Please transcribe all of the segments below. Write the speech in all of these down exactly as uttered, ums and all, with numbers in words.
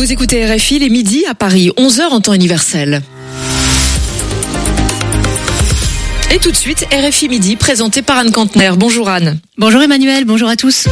Vous écoutez R F I, les midis à Paris, onze heures en temps universel. Et tout de suite, R F I Midi, présenté par Anne Kantner. Bonjour Anne. Bonjour Emmanuel, bonjour à tous.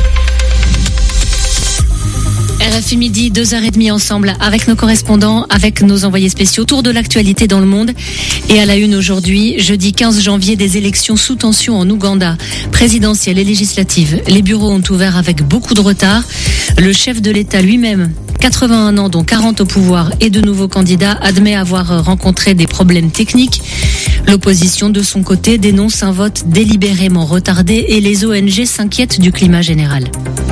R F I Midi, deux heures trente ensemble avec nos correspondants, avec nos envoyés spéciaux autour de l'actualité dans le monde. Et à la une aujourd'hui, jeudi quinze janvier, des élections sous tension en Ouganda, présidentielles et législatives. Les bureaux ont ouvert avec beaucoup de retard. Le chef de l'État lui-même, quatre-vingt-un ans, dont quarante au pouvoir, et de nouveaux candidats, admet avoir rencontré des problèmes techniques. L'opposition, de son côté, dénonce un vote délibérément retardé et les O N G s'inquiètent du climat général.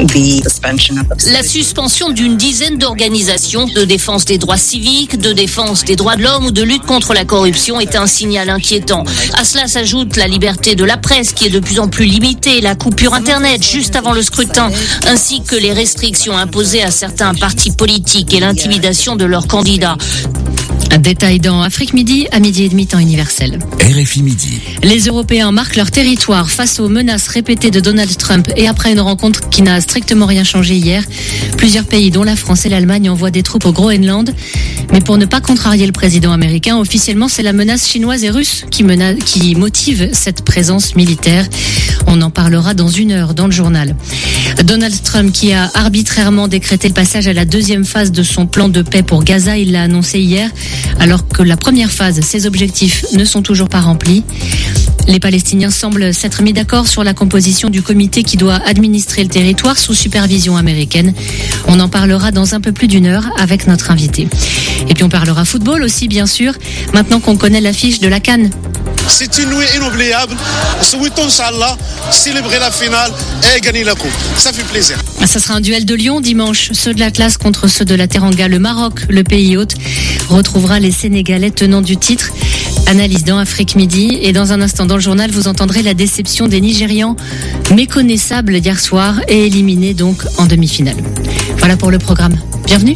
La suspension d'une dizaine d'organisations de défense des droits civiques, de défense des droits de l'homme ou de lutte contre la corruption est un signal inquiétant. À cela s'ajoute la liberté de la presse qui est de plus en plus limitée, la coupure Internet juste avant le scrutin, ainsi que les restrictions imposées à certains partis politiques et l'intimidation de leurs candidats. Un détail dans Afrique Midi, à midi et demi temps universel. R F I Midi. Les Européens marquent leur territoire face aux menaces répétées de Donald Trump et après une rencontre qui n'a strictement rien changé hier. Plusieurs pays, dont la France et l'Allemagne, envoient des troupes au Groenland. Mais pour ne pas contrarier le président américain, officiellement, c'est la menace chinoise et russe qui, mena- qui motive cette présence militaire. On en parlera dans une heure dans le journal. Donald Trump, qui a arbitrairement décrété le passage à la deuxième phase de son plan de paix pour Gaza, il l'a annoncé hier, alors que la première phase, ses objectifs ne sont toujours pas remplis. Les Palestiniens semblent s'être mis d'accord sur la composition du comité qui doit administrer le territoire sous supervision américaine. On en parlera dans un peu plus d'une heure avec notre invité. Et puis on parlera football aussi, bien sûr, maintenant qu'on connaît l'affiche de la CAN. C'est une nuit inoubliable. Souhaitons, Inch'Allah, célébrer la finale et gagner la coupe. Ça fait plaisir. Ça sera un duel de Lyon dimanche. Ceux de l'Atlas contre ceux de la Teranga. Le Maroc, le pays hôte, retrouvera les Sénégalais tenants du titre. Analyse dans Afrique Midi. Et dans un instant dans le journal, vous entendrez la déception des Nigérians, méconnaissables hier soir et éliminés donc en demi-finale. Voilà pour le programme. Bienvenue.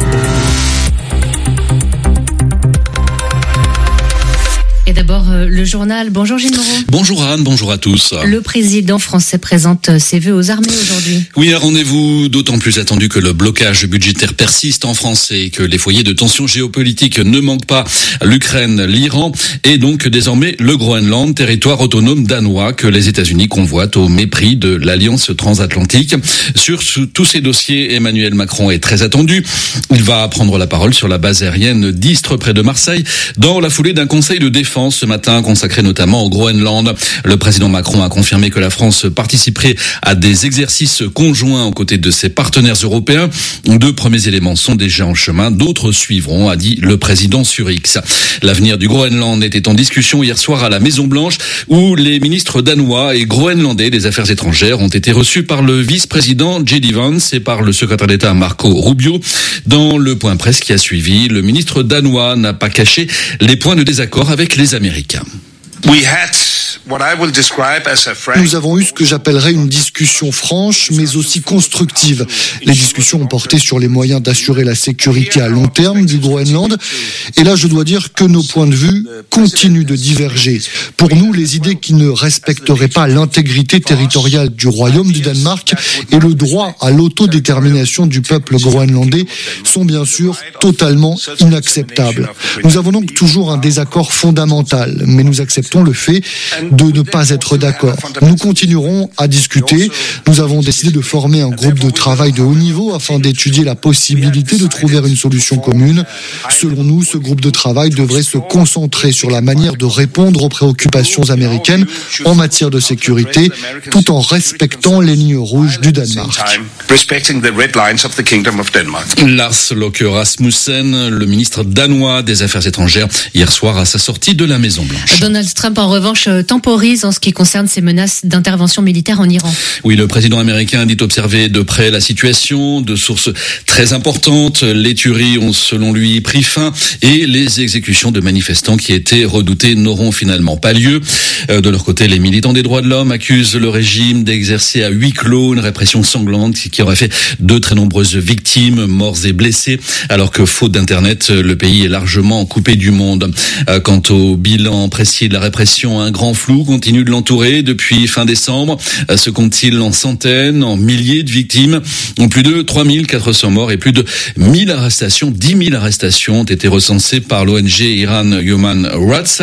Et d'abord, euh, le journal. Bonjour Gilles Moreau. Bonjour Anne, bonjour à tous. Le président français présente ses vœux aux armées aujourd'hui. Oui, un rendez-vous d'autant plus attendu que le blocage budgétaire persiste en France et que les foyers de tension géopolitique ne manquent pas. L'Ukraine, l'Iran et donc désormais le Groenland, territoire autonome danois que les États-Unis convoitent au mépris de l'Alliance transatlantique. Sur tous ces dossiers, Emmanuel Macron est très attendu. Il va prendre la parole sur la base aérienne d'Istres près de Marseille dans la foulée d'un conseil de défense ce matin, consacré notamment au Groenland. Le président Macron a confirmé que la France participerait à des exercices conjoints aux côtés de ses partenaires européens. Deux premiers éléments sont déjà en chemin, d'autres suivront, a dit le président sur X. L'avenir du Groenland était en discussion hier soir à la Maison-Blanche, où les ministres danois et groenlandais des Affaires étrangères ont été reçus par le vice-président J D Vance et par le secrétaire d'État Marco Rubio. Dans le point presse qui a suivi, le ministre danois n'a pas caché les points de désaccord avec les Américains. We had what I will describe as a frank... Nous avons eu ce que j'appellerais une discussion franche, mais aussi constructive. Les discussions ont porté sur les moyens d'assurer la sécurité à long terme du Groenland. Et là, je dois dire que nos points de vue continuent de diverger. Pour nous, les idées qui ne respecteraient pas l'intégrité territoriale du Royaume du Danemark et le droit à l'autodétermination du peuple groenlandais sont bien sûr totalement inacceptables. Nous avons donc toujours un désaccord fondamental, mais nous acceptons le fait de ne pas être d'accord. Nous continuerons à discuter. Nous avons décidé de former un groupe de travail de haut niveau afin d'étudier la possibilité de trouver une solution commune. Selon nous, ce groupe de travail devrait se concentrer sur la manière de répondre aux préoccupations américaines en matière de sécurité, tout en respectant les lignes rouges du Danemark. Lars Løkke Rasmussen, le ministre danois des Affaires étrangères, hier soir à sa sortie de la Maison-Blanche. Donald Trump, en revanche, temporise en ce qui concerne ses menaces d'intervention militaire en Iran. Oui, le président américain dit observer de près la situation, de sources très importantes. Les tueries ont, selon lui, pris fin et les exécutions de manifestants qui étaient redoutés n'auront finalement pas lieu. De leur côté, les militants des droits de l'homme accusent le régime d'exercer à huis clos une répression sanglante qui aurait fait de très nombreuses victimes, morts et blessés, alors que faute d'internet, le pays est largement coupé du monde. Quant au bilan précis de la répression, un grand flou continue de l'entourer depuis fin décembre. Se compte-t-il en centaines, en milliers de victimes? Plus de trois mille quatre cents morts et plus de mille arrestations, dix mille arrestations ont été recensées par l'O N G Iran Human Rights.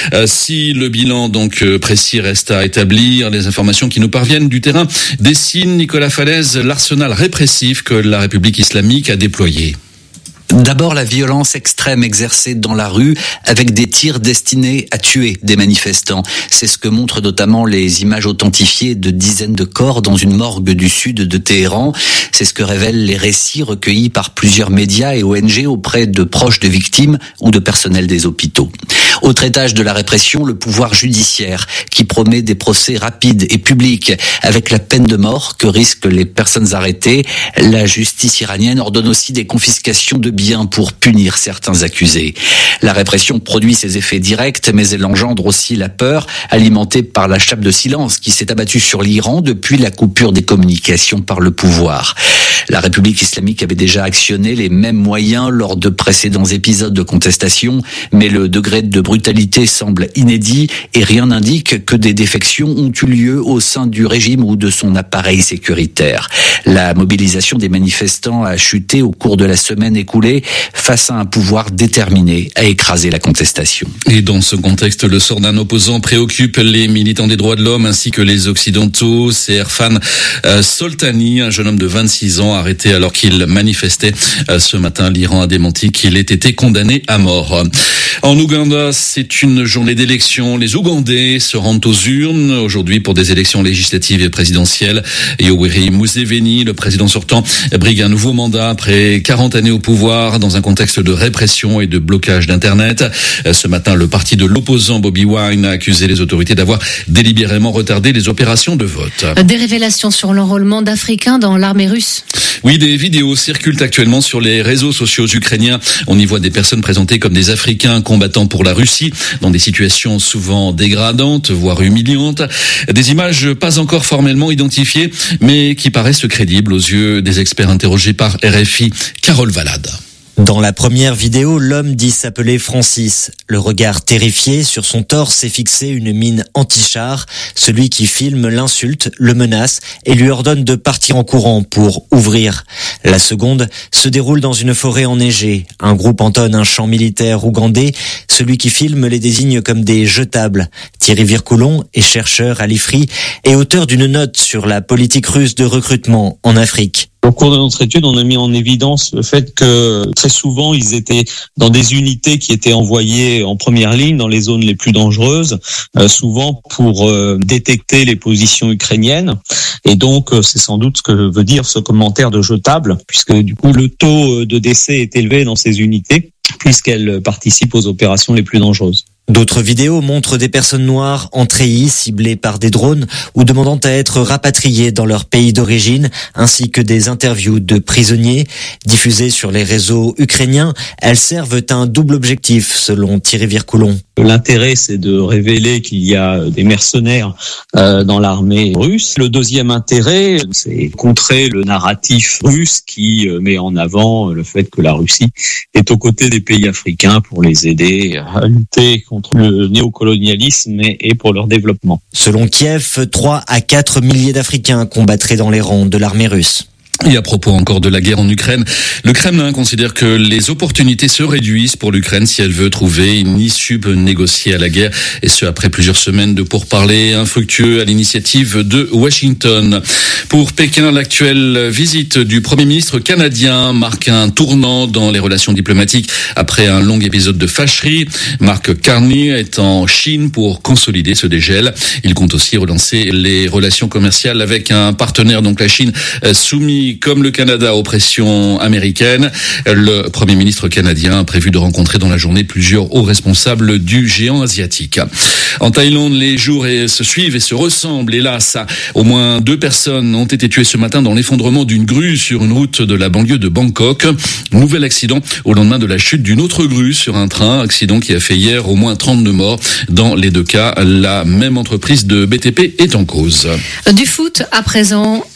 Si le bilan donc précis reste à établir, les informations qui nous parviennent du terrain dessinent, Nicolas Falaise, l'arsenal répressif que la République islamique a déployé. D'abord, la violence extrême exercée dans la rue avec des tirs destinés à tuer des manifestants. C'est ce que montrent notamment les images authentifiées de dizaines de corps dans une morgue du sud de Téhéran. C'est ce que révèlent les récits recueillis par plusieurs médias et O N G auprès de proches de victimes ou de personnel des hôpitaux. Autre étage de la répression, le pouvoir judiciaire qui promet des procès rapides et publics avec la peine de mort que risquent les personnes arrêtées. La justice iranienne ordonne aussi des confiscations de biens pour punir certains accusés. La répression produit ses effets directs, mais elle engendre aussi la peur, alimentée par la chape de silence qui s'est abattue sur l'Iran depuis la coupure des communications par le pouvoir. La République islamique avait déjà actionné les mêmes moyens lors de précédents épisodes de contestation, mais le degré de brutalité semble inédit et rien n'indique que des défections ont eu lieu au sein du régime ou de son appareil sécuritaire. La mobilisation des manifestants a chuté au cours de la semaine écoulée face à un pouvoir déterminé à écraser la contestation. Et dans ce contexte, le sort d'un opposant préoccupe les militants des droits de l'homme ainsi que les Occidentaux. C'est Erfan euh, Soltani, un jeune homme de vingt-six ans arrêté alors qu'il manifestait. Euh, ce matin, l'Iran a démenti qu'il ait été condamné à mort. En Ouganda, c'est une journée d'élection. Les Ougandais se rendent aux urnes aujourd'hui pour des élections législatives et présidentielles. Yoweri Museveni, le président sortant, brigue un nouveau mandat après quarante années au pouvoir dans un contexte de répression et de blocage d'Internet. Ce matin, le parti de l'opposant Bobi Wine a accusé les autorités d'avoir délibérément retardé les opérations de vote. Des révélations sur l'enrôlement d'Africains dans l'armée russe. Oui, des vidéos circulent actuellement sur les réseaux sociaux ukrainiens. On y voit des personnes présentées comme des Africains combattant pour la Russie dans des situations souvent dégradantes, voire humiliantes. Des images pas encore formellement identifiées, mais qui paraissent crédibles aux yeux des experts interrogés par R F I. Carole Valade. Dans la première vidéo, l'homme dit s'appeler Francis. Le regard terrifié sur son torse est fixé une mine anti-char. Celui qui filme l'insulte, le menace et lui ordonne de partir en courant pour ouvrir. La seconde se déroule dans une forêt enneigée. Un groupe entonne un chant militaire ougandais. Celui qui filme les désigne comme des jetables. Thierry Vircoulon est chercheur à l'I F R I et auteur d'une note sur la politique russe de recrutement en Afrique. Au cours de notre étude, on a mis en évidence le fait que très souvent, ils étaient dans des unités qui étaient envoyées en première ligne dans les zones les plus dangereuses, euh, souvent pour euh, détecter les positions ukrainiennes. Et donc, euh, c'est sans doute ce que veut dire ce commentaire de jetable, puisque du coup, le taux de décès est élevé dans ces unités, puisqu'elles participent aux opérations les plus dangereuses. D'autres vidéos montrent des personnes noires en treillis ciblées par des drones ou demandant à être rapatriées dans leur pays d'origine, ainsi que des interviews de prisonniers diffusées sur les réseaux ukrainiens. Elles servent un double objectif, selon Thierry Vircoulon. L'intérêt, c'est de révéler qu'il y a des mercenaires euh, dans l'armée russe. Le deuxième intérêt, c'est contrer le narratif russe qui euh, met en avant le fait que la Russie est aux côtés des pays africains pour les aider à lutter contre le néocolonialisme et pour leur développement. Selon Kiev, trois à quatre milliers d'Africains combattraient dans les rangs de l'armée russe. Et à propos encore de la guerre en Ukraine, le Kremlin considère que les opportunités se réduisent pour l'Ukraine si elle veut trouver une issue négociée à la guerre, et ce après plusieurs semaines de pourparlers infructueux à l'initiative de Washington. Pour Pékin, l'actuelle visite du Premier ministre canadien marque un tournant dans les relations diplomatiques après un long épisode de fâcherie. Mark Carney est en Chine pour consolider ce dégel. Il compte aussi relancer les relations commerciales avec un partenaire, donc la Chine, soumis comme le Canada aux pressions américaines. Le Premier ministre canadien a prévu de rencontrer dans la journée plusieurs hauts responsables du géant asiatique. En Thaïlande, les jours se suivent et se ressemblent, hélas. Au moins deux personnes ont été tuées ce matin dans l'effondrement d'une grue sur une route de la banlieue de Bangkok. Nouvel accident au lendemain de la chute d'une autre grue sur un train. Accident qui a fait hier au moins trente-deux morts. Dans les deux cas, la même entreprise de B T P est en cause. Du foot à présent.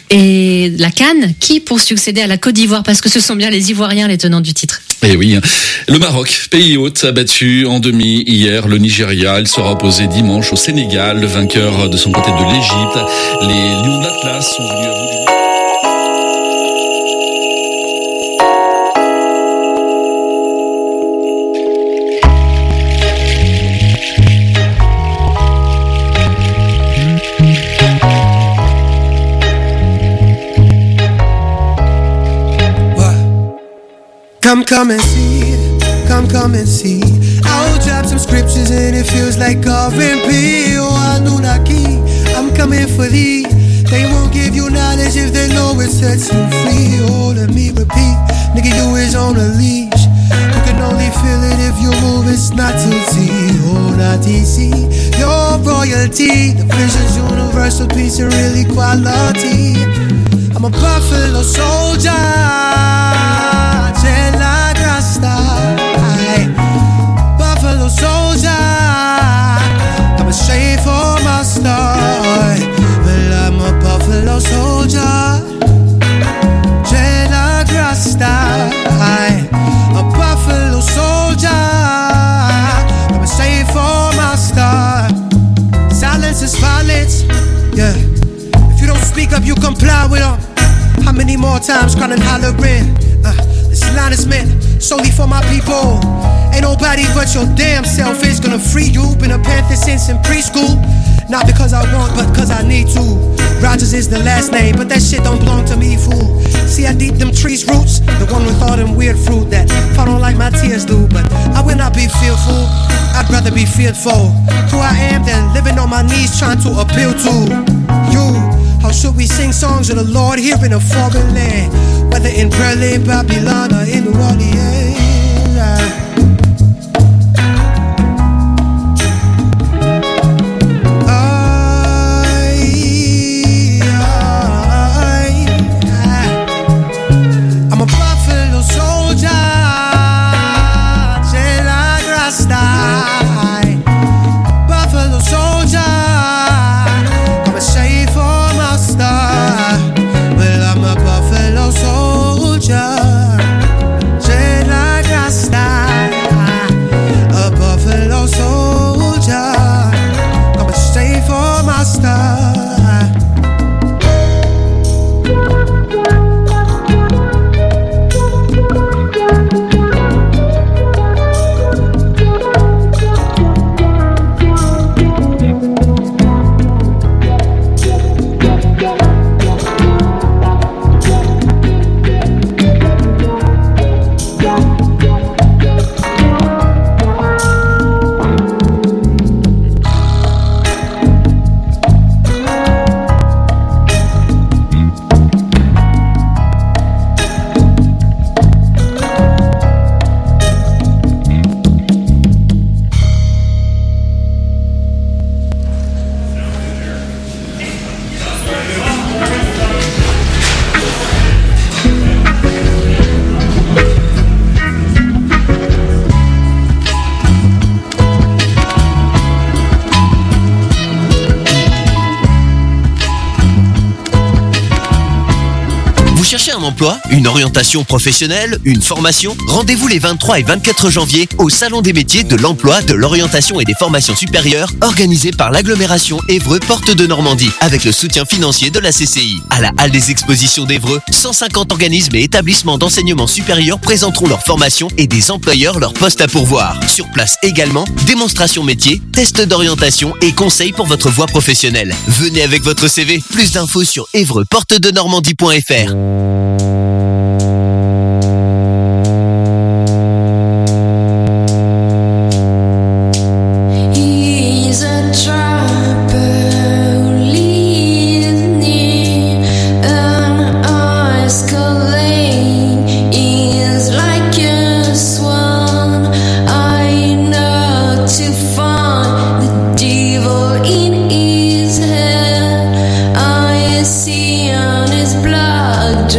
Et la CAN, qui pour succéder à la Côte d'Ivoire, parce que ce sont bien les Ivoiriens les tenants du titre. Eh oui, le Maroc, pays hôte, a battu en demi hier le Nigeria. Il sera opposé dimanche au Sénégal, le vainqueur de son côté de l'Égypte. Les Lions d'Atlas sont venus à bout du... Come, come and see, come, come and see. I'll drop some scriptures and it feels like R and B. Oh, Anunnaki, I'm coming for thee. They won't give you knowledge if they know it sets you free. Oh, let me repeat, nigga, you is on a leash. You can only feel it if you move, it's not to see. Oh, not T C, your royalty. The vision's universal, peace and really quality. I'm a buffalo soldier. Buffalo soldier, I'm a straight for my star. Well, I'm a buffalo soldier, dreadlock Rasta. A buffalo soldier, I'm a straight for my star. Silence is violence, yeah. If you don't speak up, you comply with them. How many more times crying and hollering? Uh, this line is meant solely for my people. Ain't nobody but your damn self is gonna free you. Been a Panther since in preschool. Not because I want, but cause I need to. Rogers is the last name, but that shit don't belong to me, fool. See how deep them trees roots? The one with all them weird fruit that I don't like my tears do. But I will not be fearful, I'd rather be fearful. Who I am than living on my knees trying to appeal to you. How should we sing songs of the Lord here in a foreign land? Whether in Berlin, Babylon, or in New Orleans. I'm a buffalo soldier, like Rasta. Buffalo soldier, I'm a shade for my star. Well, I'm a buffalo soldier. cherchez un emploi, une orientation professionnelle, une formation? Rendez-vous les vingt-trois et vingt-quatre janvier au Salon des métiers de l'emploi, de l'orientation et des formations supérieures organisé par l'agglomération Évreux Porte de Normandie avec le soutien financier de la C C I. À la Halle des Expositions d'Évreux, cent cinquante organismes et établissements d'enseignement supérieur présenteront leurs formations et des employeurs leurs postes à pourvoir. Sur place également, démonstration métier, tests d'orientation et conseils pour votre voie professionnelle. Venez avec votre C V. Plus d'infos sur évreux porte de normandie point f r. See on his blood.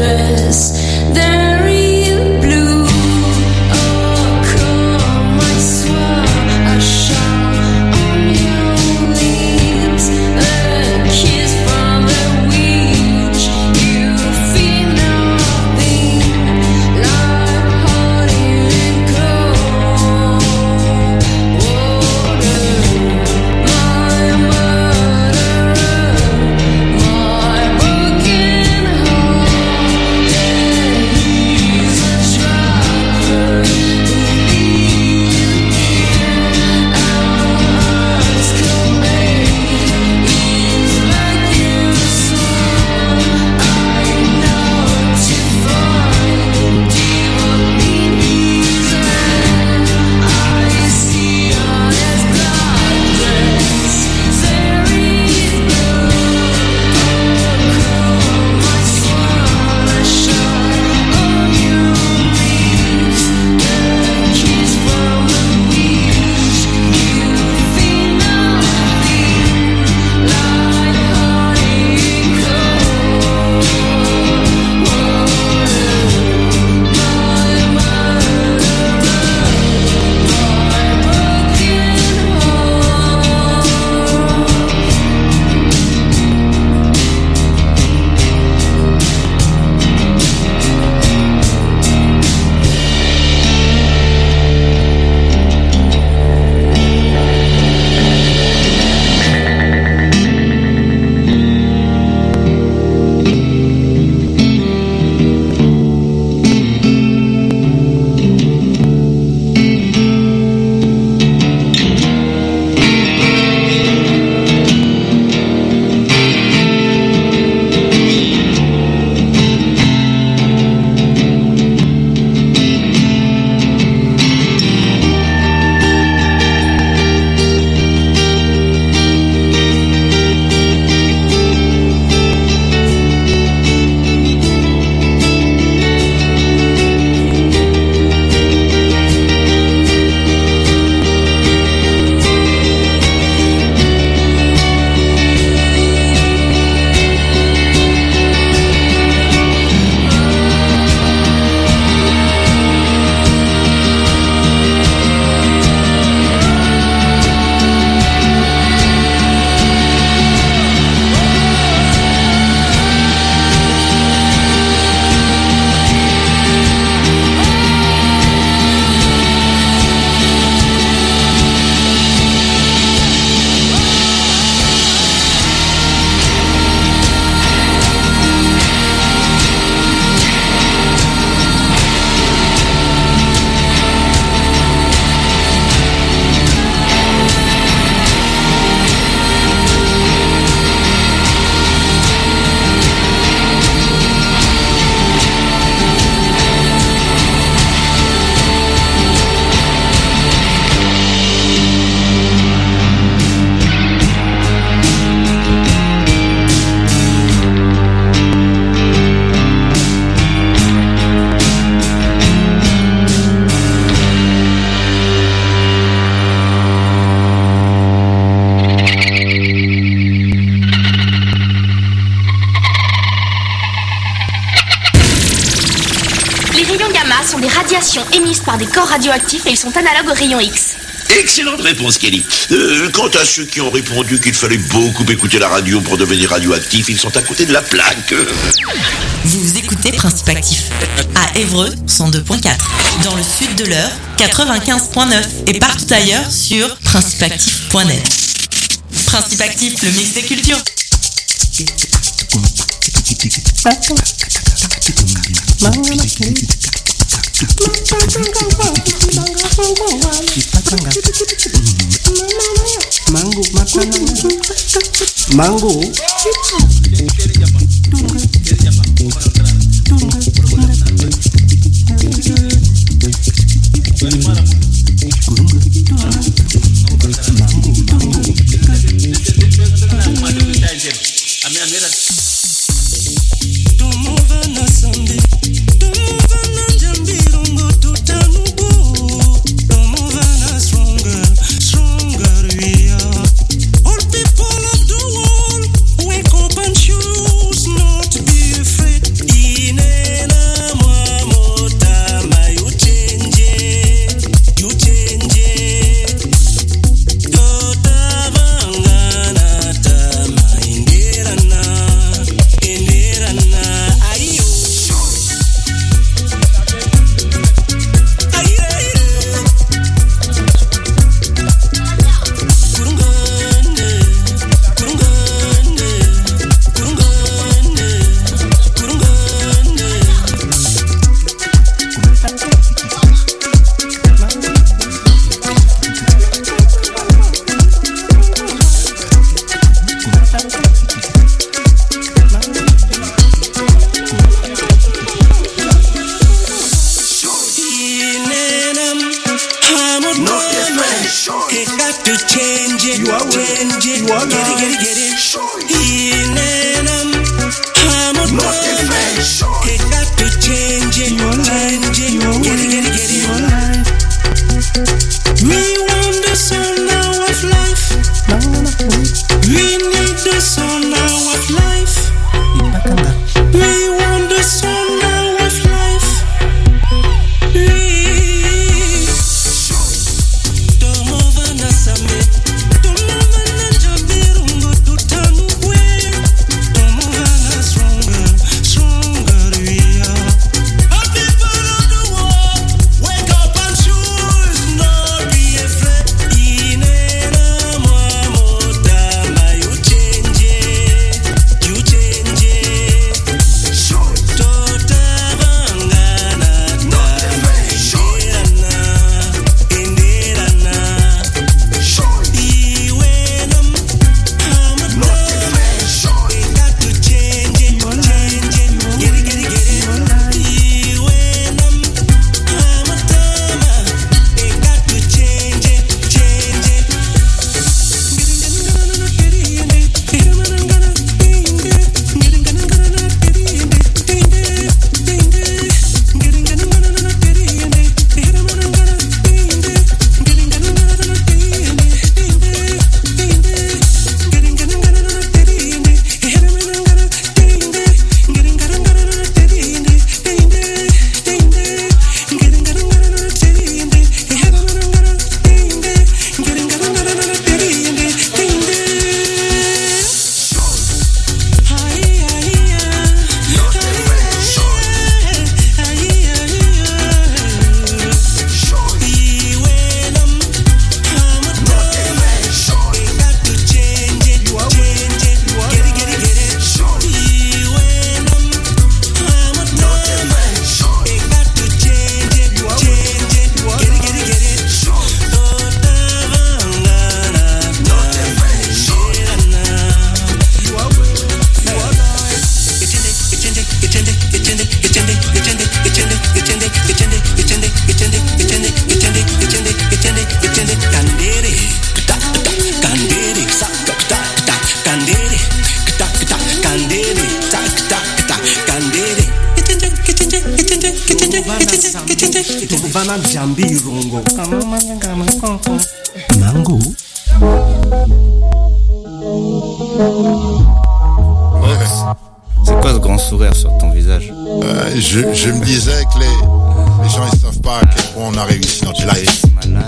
sont des radiations émises par des corps radioactifs et ils sont analogues aux rayons X. Excellente réponse, Kelly. Euh, quant à ceux qui ont répondu qu'il fallait beaucoup écouter la radio pour devenir radioactif, ils sont à côté de la plaque. Vous écoutez Principe Actif à Évreux cent deux point quatre, dans le sud de l'Eure quatre-vingt-quinze point neuf et partout ailleurs sur principe actif point net. Principe Actif, le mix des cultures. Mango, mango. Mango. C'est quoi ce grand sourire sur ton visage? euh, je, je me disais que les, Les gens ils savent pas à quel point on a réussi notre life.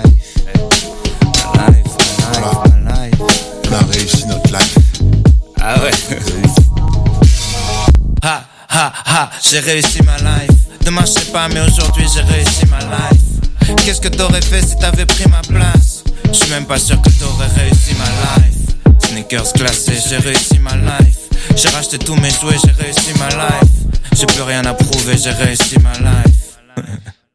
Voilà. On a réussi notre life. Ah ouais. Ha ha ha, j'ai réussi ma life. Demain je sais pas mais aujourd'hui j'ai réussi ma life. Qu'est-ce que t'aurais fait si t'avais pris ma place? Je suis même pas sûr que t'aurais réussi ma life. Sneakers glacés, j'ai réussi ma life. J'ai racheté tous mes jouets, j'ai réussi ma life. J'ai plus rien à prouver, j'ai réussi ma life.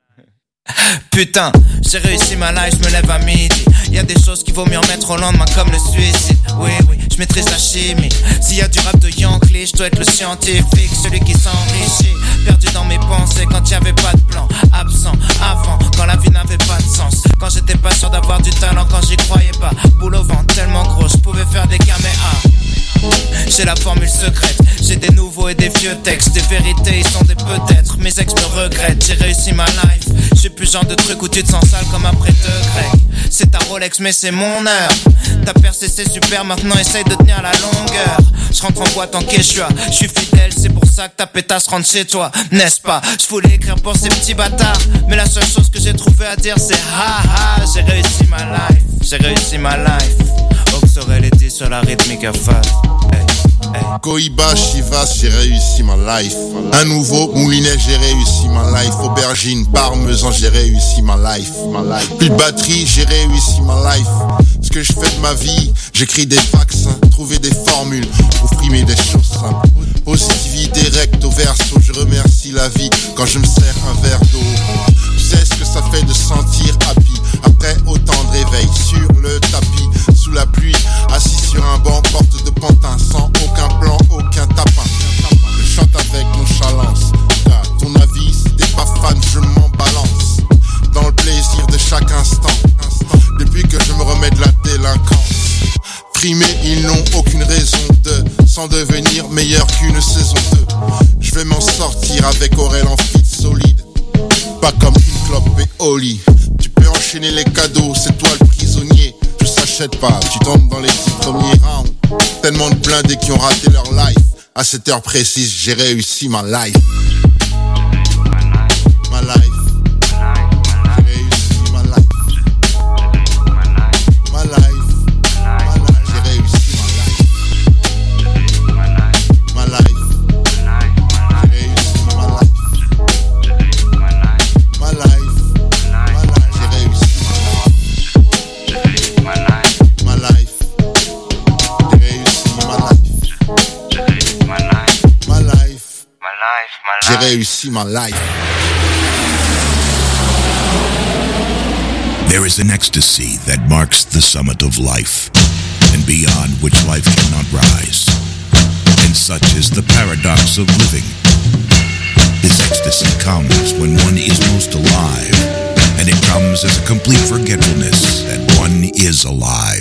Putain, j'ai réussi ma life, je me lève à midi. Y'a des choses qu'il vaut mieux en mettre au lendemain comme le suicide. Oui, oui, je maîtrise la chimie. S'il y a du rap de Yankee, je dois être le scientifique, celui qui s'enrichit. Perdu dans mes pensées quand y'avait pas de plan. Absent, avant, quand la vie n'avait pas de sens. Quand j'étais pas sûr d'avoir du talent, quand j'y croyais pas. Boule au vent tellement gros, je pouvais faire des caméas. J'ai la formule secrète, j'ai des nouveaux et des vieux textes. Des vérités, ils sont des peut-être. Mes ex me regrettent, j'ai réussi ma life. J'ai plus genre de truc où tu te sens sale comme après deux grecs. C'est ta Rolex mais c'est mon heure. Ta percée c'est super, maintenant essaye de tenir la longueur. Je rentre en boîte en quechua, je suis fidèle, c'est pour ça que ta pétasse rentre chez toi, n'est-ce pas? Je voulais écrire pour ces petits bâtards, mais la seule chose que j'ai trouvé à dire c'est ha ha. J'ai réussi ma life, j'ai réussi ma life. Ox aurait les dix sur la rythmique à face. Hey. Hey. Cohiba, Chivas, j'ai réussi ma life. Un nouveau Moulinet, j'ai réussi ma life. Aubergine, parmesan, j'ai réussi ma life. Ma life. Plus de batterie, j'ai réussi ma life. Ce que je fais de ma vie, j'écris des vaccins, trouver des formules pour frimer des choses simples. Positivité recto verso, je remercie la vie quand je me sers un verre d'eau. Tu sais ce que ça fait de sentir happy après autant de réveil sur le tapis, sous la pluie, assis sur un banc, porte de pantin, sans aucun plan, aucun tapin. Je chante avec nonchalance, car ton avis, si t'es pas fan, je m'en balance. Dans le plaisir de chaque instant, depuis que je me remets de la délinquance. Primés, ils n'ont aucune raison de s'en devenir meilleur qu'une saison deux. Je vais m'en sortir avec Aurel en fit solide, pas comme une clope et Oli. Tu peux enchaîner les cadeaux, c'est toi le prisonnier. Tu s'achètes pas, tu tombes dans les dix premiers rounds. Tellement de blindés qui ont raté leur life. À cette heure précise, j'ai réussi ma life. Ma life. J'ai réussi ma life. Ma life. J'ai réussi ma life. Ma life. J'ai réussi ma life. Ma life. J'ai réussi ma life. Ma life. J'ai réussi ma life. Ma life. J'ai réussi ma life. There is an ecstasy that marks the summit of life, and beyond which life cannot rise. And such is the paradox of living. This ecstasy comes when one is most alive, and it comes as a complete forgetfulness that one is alive.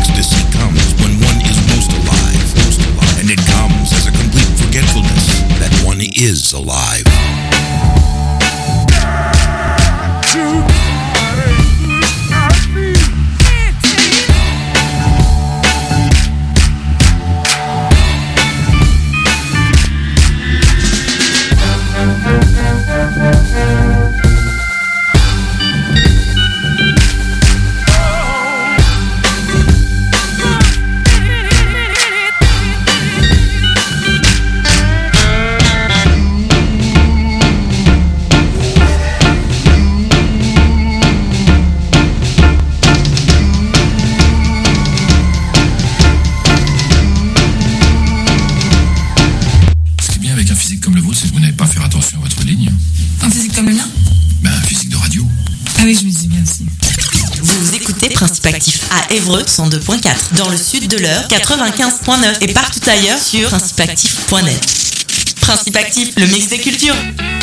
Ecstasy comes when one is most alive, most alive. And it comes as a complete forgetfulness that one is alive. Principe Actif à Évreux cent deux point quatre, dans le sud de l'Eure quatre-vingt-quinze point neuf et partout ailleurs sur principe actif point net. Principe Actif, le mix des cultures.